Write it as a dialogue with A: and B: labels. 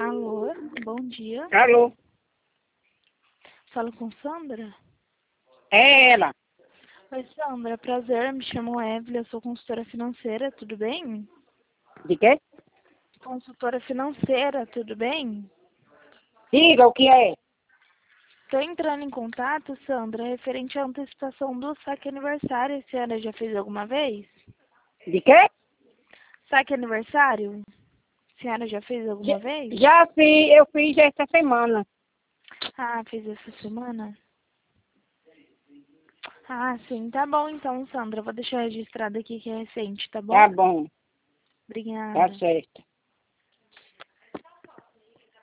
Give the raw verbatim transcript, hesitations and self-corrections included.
A: Alô, bom dia.
B: Alô,
A: Falo com Sandra?
B: é ela.
A: Oi, Sandra, prazer, me chamo Evelyn, eu sou consultora financeira, tudo bem?
B: De quê?
A: Consultora financeira, tudo bem?
B: Diga o que é.
A: Estou entrando em contato, Sandra, referente à antecipação do saque aniversário. A senhora já fez alguma vez?
B: De quê?
A: Saque aniversário? A senhora já fez alguma
B: Já,
A: vez?
B: já fiz, eu fiz essa semana.
A: Ah, fez essa semana? Ah, sim, tá bom então, Sandra. Vou deixar registrado aqui que é recente, tá bom?
B: Tá bom, tá
A: Obrigada.
B: certo.